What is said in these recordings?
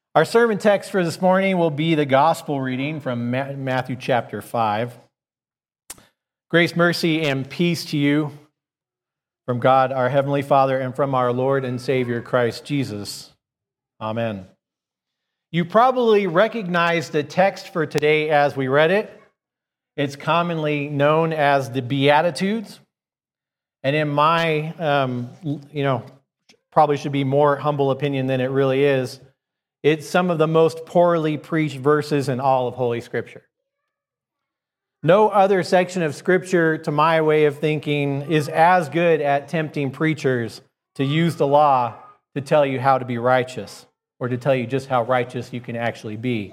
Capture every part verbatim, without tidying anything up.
Our sermon text for this morning will be the gospel reading from Matthew chapter five. Grace, mercy, and peace to you from God, our Heavenly Father, and from our Lord and Savior, Christ Jesus. Amen. You probably recognize the text for today as we read it. It's commonly known as the Beatitudes. And in my, um, you know, probably should be more humble opinion than it really is, it's some of the most poorly preached verses in all of Holy Scripture. No other section of Scripture, to my way of thinking, is as good at tempting preachers to use the law to tell you how to be righteous, or to tell you just how righteous you can actually be.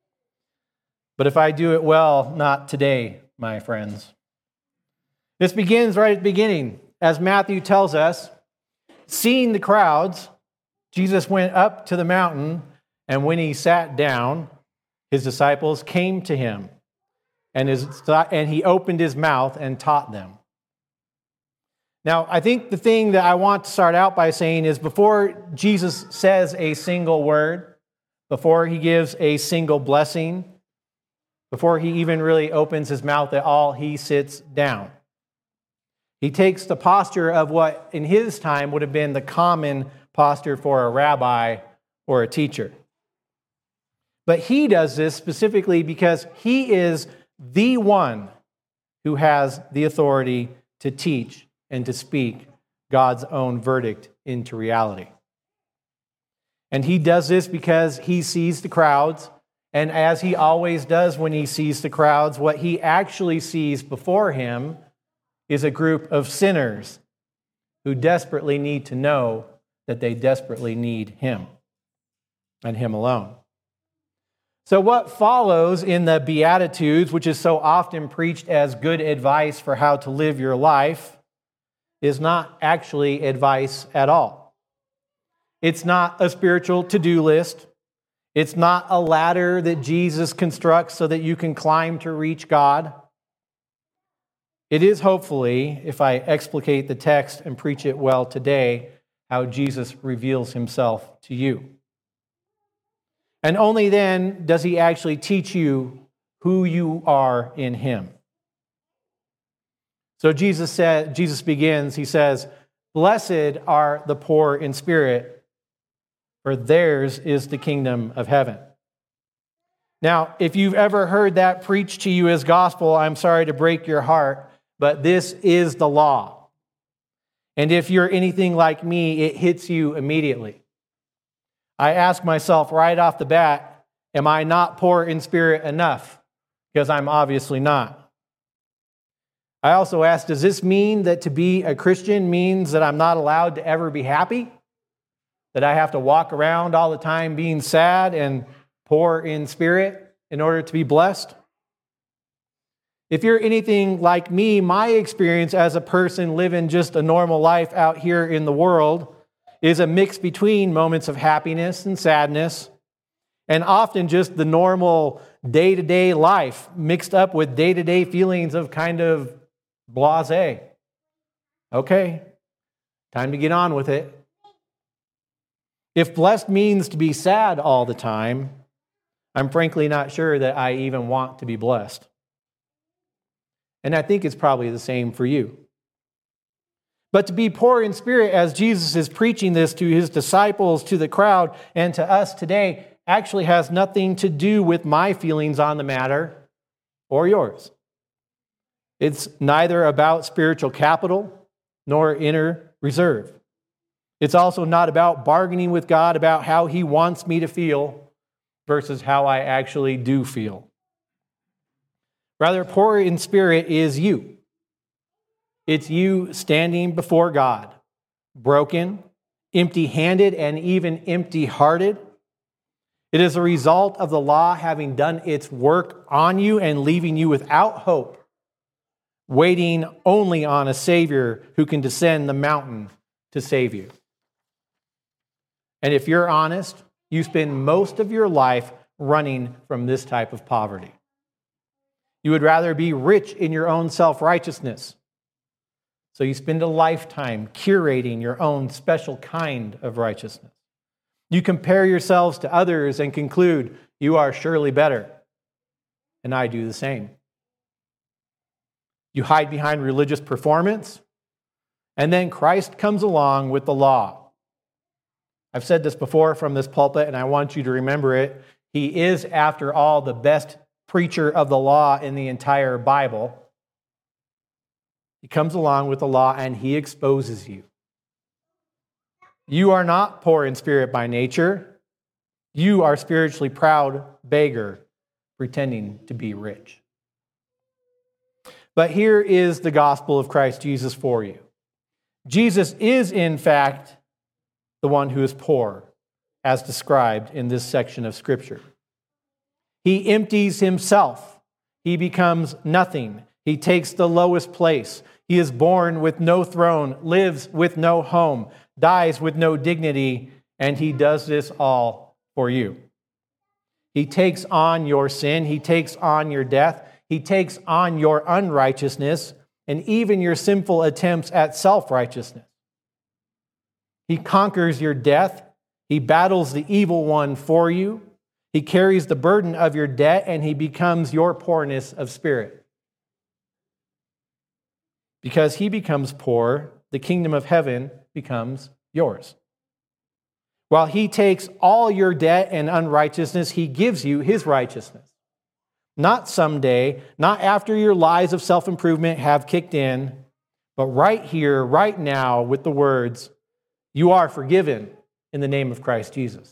But if I do it well, not today, my friends. This begins right at the beginning. As Matthew tells us, seeing the crowds, Jesus went up to the mountain, and when he sat down, his disciples came to him, and, his, and he opened his mouth and taught them. Now, I think the thing that I want to start out by saying is before Jesus says a single word, before he gives a single blessing, before he even really opens his mouth at all, he sits down. He takes the posture of what in his time would have been the common posture for a rabbi or a teacher. But he does this specifically because he is the one who has the authority to teach and to speak God's own verdict into reality. And he does this because he sees the crowds, and as he always does when he sees the crowds, what he actually sees before him is a group of sinners who desperately need to know that they desperately need him and him alone. So what follows in the Beatitudes, which is so often preached as good advice for how to live your life, is not actually advice at all. It's not a spiritual to-do list. It's not a ladder that Jesus constructs so that you can climb to reach God. It is hopefully, if I explicate the text and preach it well today, how Jesus reveals himself to you. And only then does he actually teach you who you are in him. So Jesus said, Jesus begins, he says, "Blessed are the poor in spirit, for theirs is the kingdom of heaven." Now, if you've ever heard that preached to you as gospel, I'm sorry to break your heart, but this is the law. And if you're anything like me, it hits you immediately. I ask myself right off the bat, am I not poor in spirit enough? Because I'm obviously not. I also ask, does this mean that to be a Christian means that I'm not allowed to ever be happy? That I have to walk around all the time being sad and poor in spirit in order to be blessed? If you're anything like me, my experience as a person living just a normal life out here in the world is a mix between moments of happiness and sadness, and often just the normal day-to-day life mixed up with day-to-day feelings of kind of blasé. Okay, time to get on with it. If blessed means to be sad all the time, I'm frankly not sure that I even want to be blessed. And I think it's probably the same for you. But to be poor in spirit, as Jesus is preaching this to his disciples, to the crowd, and to us today, actually has nothing to do with my feelings on the matter or yours. It's neither about spiritual capital nor inner reserve. It's also not about bargaining with God about how he wants me to feel versus how I actually do feel. Rather, poor in spirit is you. It's you standing before God, broken, empty-handed, and even empty-hearted. It is a result of the law having done its work on you and leaving you without hope, waiting only on a Savior who can descend the mountain to save you. And if you're honest, you spend most of your life running from this type of poverty. You would rather be rich in your own self-righteousness. So you spend a lifetime curating your own special kind of righteousness. You compare yourselves to others and conclude, you are surely better, and I do the same. You hide behind religious performance, and then Christ comes along with the law. I've said this before from this pulpit, and I want you to remember it. He is, after all, the best preacher of the law in the entire Bible. He comes along with the law, and he exposes you. You are not poor in spirit by nature. You are spiritually proud beggar pretending to be rich. But here is the gospel of Christ Jesus for you. Jesus is, in fact, the one who is poor, as described in this section of Scripture. He empties himself. He becomes nothing. He takes the lowest place. He is born with no throne, lives with no home, dies with no dignity, and he does this all for you. He takes on your sin. He takes on your death. He takes on your unrighteousness and even your sinful attempts at self-righteousness. He conquers your death. He battles the evil one for you. He carries the burden of your debt, and he becomes your poorness of spirit. Because he becomes poor, the kingdom of heaven becomes yours. While he takes all your debt and unrighteousness, he gives you his righteousness. Not someday, not after your lies of self-improvement have kicked in, but right here, right now, with the words, you are forgiven in the name of Christ Jesus.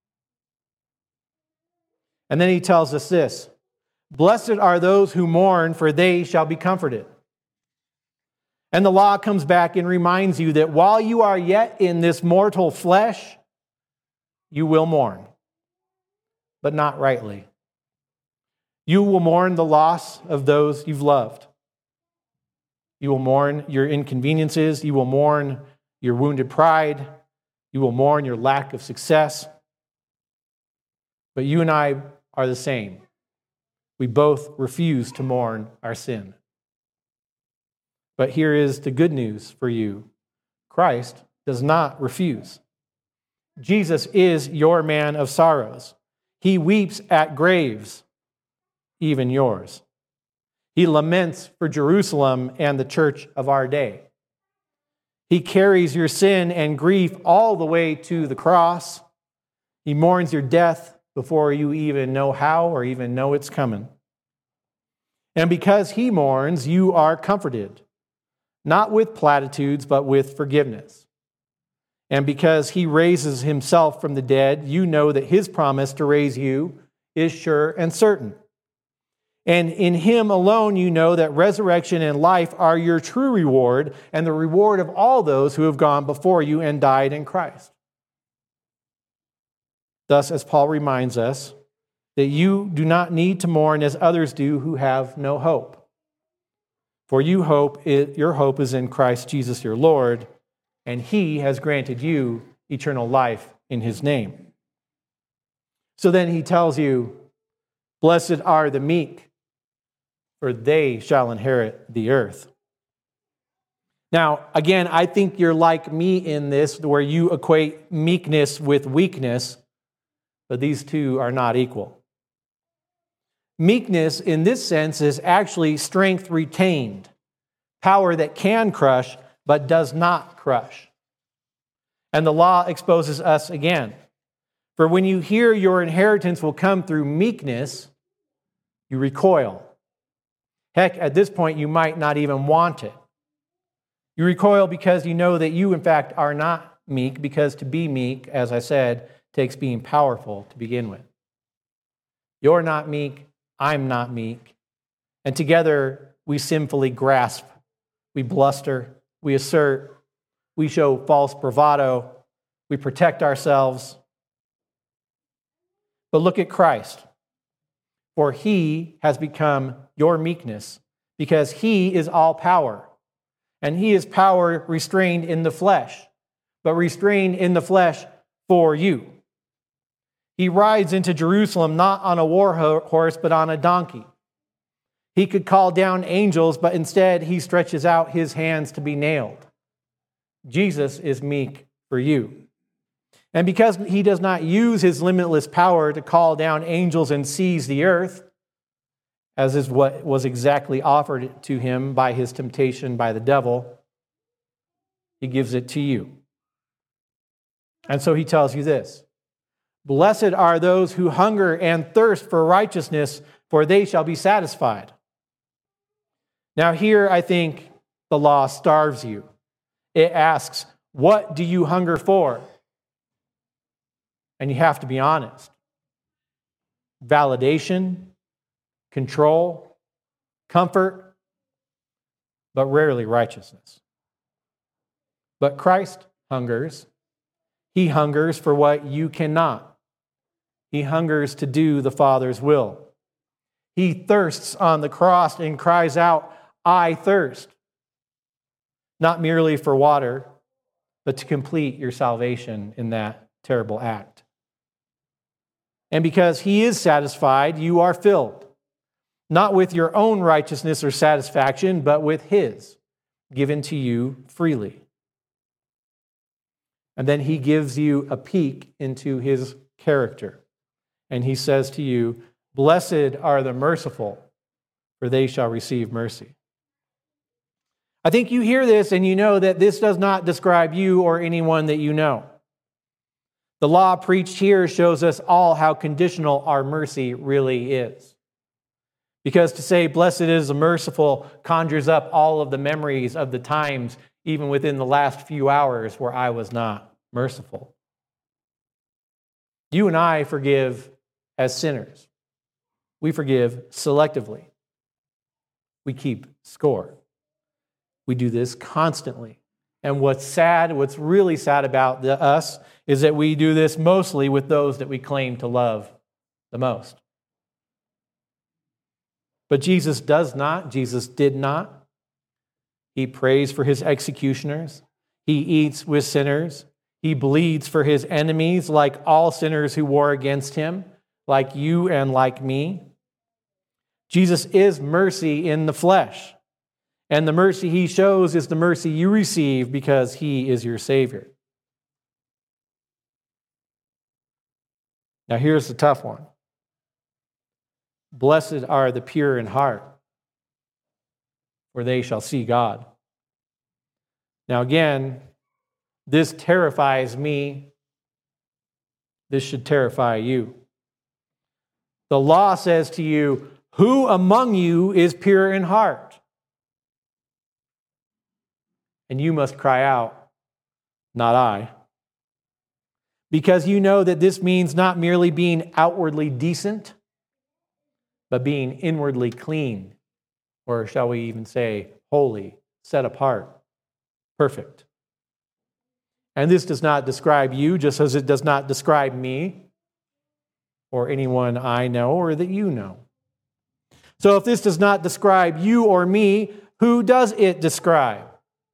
And then he tells us this, blessed are those who mourn, for they shall be comforted. And the law comes back and reminds you that while you are yet in this mortal flesh, you will mourn, but not rightly. You will mourn the loss of those you've loved. You will mourn your inconveniences. You will mourn your wounded pride. You will mourn your lack of success. But you and I are the same. We both refuse to mourn our sin. But here is the good news for you. Christ does not refuse. Jesus is your man of sorrows. He weeps at graves, even yours. He laments for Jerusalem and the church of our day. He carries your sin and grief all the way to the cross. He mourns your death before you even know how or even know it's coming. And because he mourns, you are comforted, not with platitudes, but with forgiveness. And because he raises himself from the dead, you know that his promise to raise you is sure and certain. And in him alone, you know that resurrection and life are your true reward and the reward of all those who have gone before you and died in Christ. Thus, as Paul reminds us, that you do not need to mourn as others do who have no hope. For you hope, your hope is in Christ Jesus your Lord, and he has granted you eternal life in his name. So then he tells you, blessed are the meek, for they shall inherit the earth. Now, again, I think you're like me in this, where you equate meekness with weakness, but these two are not equal. Meekness, in this sense, is actually strength retained, power that can crush, but does not crush. And the law exposes us again. For when you hear your inheritance will come through meekness, you recoil. Heck, at this point, you might not even want it. You recoil because you know that you, in fact, are not meek, because to be meek, as I said, takes being powerful to begin with. You're not meek, I'm not meek. And together, we sinfully grasp. We bluster, we assert, we show false bravado, we protect ourselves. But look at Christ. For he has become your meekness, because he is all power. And he is power restrained in the flesh, but restrained in the flesh for you. He rides into Jerusalem not on a war horse, but on a donkey. He could call down angels, but instead he stretches out his hands to be nailed. Jesus is meek for you. And because he does not use his limitless power to call down angels and seize the earth, as is what was exactly offered to him by his temptation by the devil, he gives it to you. And so he tells you this: blessed are those who hunger and thirst for righteousness, for they shall be satisfied. Now here, I think the law starves you. It asks, what do you hunger for? And you have to be honest. Validation, control, comfort, but rarely righteousness. But Christ hungers. He hungers for what you cannot. He hungers to do the Father's will. He thirsts on the cross and cries out, I thirst. Not merely for water, but to complete your salvation in that terrible act. And because he is satisfied, you are filled, not with your own righteousness or satisfaction, but with his, given to you freely. And then he gives you a peek into his character. And he says to you, blessed are the merciful, for they shall receive mercy. I think you hear this and you know that this does not describe you or anyone that you know. The law preached here shows us all how conditional our mercy really is. Because to say, blessed is the merciful, conjures up all of the memories of the times, even within the last few hours, where I was not merciful. You and I forgive as sinners. We forgive selectively. We keep score. We do this constantly. And what's sad, what's really sad about the, us, is that we do this mostly with those that we claim to love the most. But Jesus does not. Jesus did not. He prays for his executioners. He eats with sinners. He bleeds for his enemies, like all sinners who war against him, like you and like me. Jesus is mercy in the flesh. And the mercy he shows is the mercy you receive because he is your Savior. Now here's the tough one. Blessed are the pure in heart, for they shall see God. Now again, this terrifies me. This should terrify you. The law says to you, who among you is pure in heart? And you must cry out, not I. Because you know that this means not merely being outwardly decent, but being inwardly clean, or shall we even say holy, set apart, perfect. And this does not describe you, just as it does not describe me, or anyone I know or that you know. So if this does not describe you or me, who does it describe?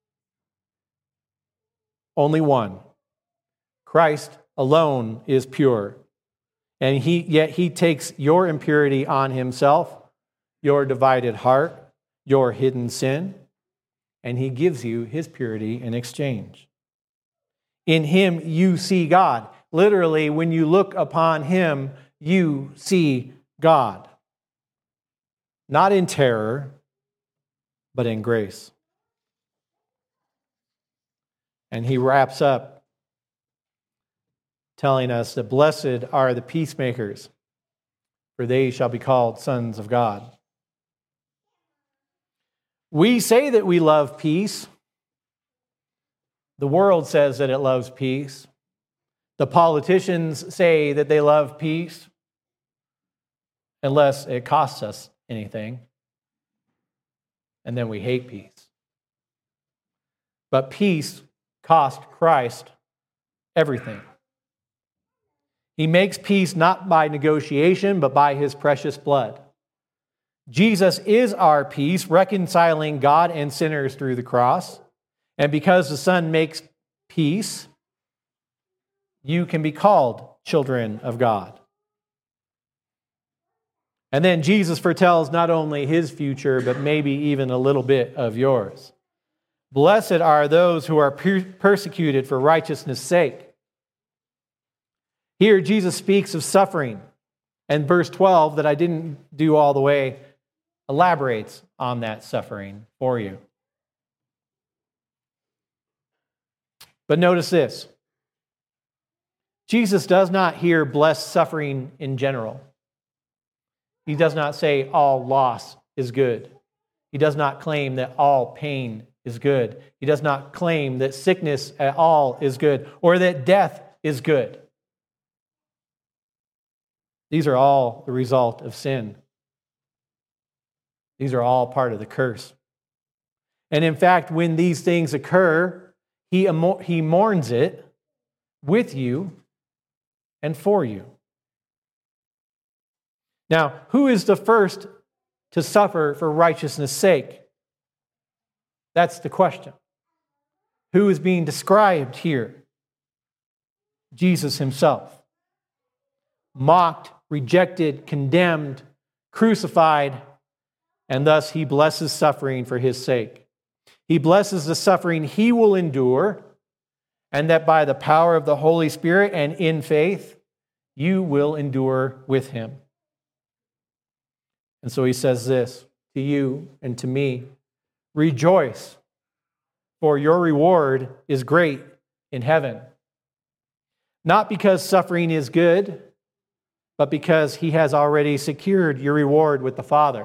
Only one. Christ alone is pure. And he, yet he takes your impurity on himself, your divided heart, your hidden sin, and he gives you his purity in exchange. In him you see God. Literally, when you look upon him, you see God. Not in terror, but in grace. And he wraps up telling us that blessed are the peacemakers, for they shall be called sons of God. We say that we love peace. The world says that it loves peace. The politicians say that they love peace, unless it costs us anything. And then we hate peace. But peace cost Christ everything. He makes peace not by negotiation, but by his precious blood. Jesus is our peace, reconciling God and sinners through the cross. And because the Son makes peace, you can be called children of God. And then Jesus foretells not only his future, but maybe even a little bit of yours. Blessed are those who are per- persecuted for righteousness' sake. Here, Jesus speaks of suffering. And verse twelve, that I didn't do all the way, elaborates on that suffering for you. But notice this. Jesus does not here bless suffering in general. He does not say all loss is good. He does not claim that all pain is good. He does not claim that sickness at all is good or that death is good. These are all the result of sin. These are all part of the curse. And in fact, when these things occur, he, he mourns it with you and for you. Now, who is the first to suffer for righteousness' sake? That's the question. Who is being described here? Jesus himself. Mocked, rejected, condemned, crucified, and thus he blesses suffering for his sake. He blesses the suffering he will endure, and that by the power of the Holy Spirit and in faith, you will endure with him. And so he says this to you and to me, rejoice, for your reward is great in heaven. Not because suffering is good, but because he has already secured your reward with the Father.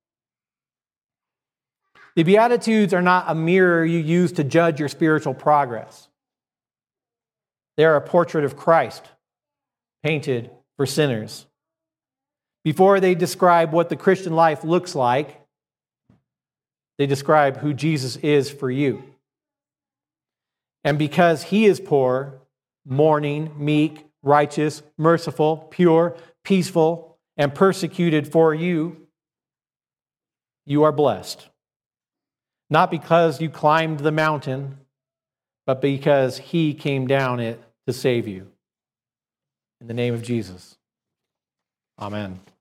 The Beatitudes are not a mirror you use to judge your spiritual progress. They are a portrait of Christ, painted for sinners. Before they describe what the Christian life looks like, they describe who Jesus is for you. And because he is poor, mourning, meek, righteous, merciful, pure, peaceful, and persecuted for you, you are blessed. Not because you climbed the mountain, but because he came down it to save you. In the name of Jesus, amen.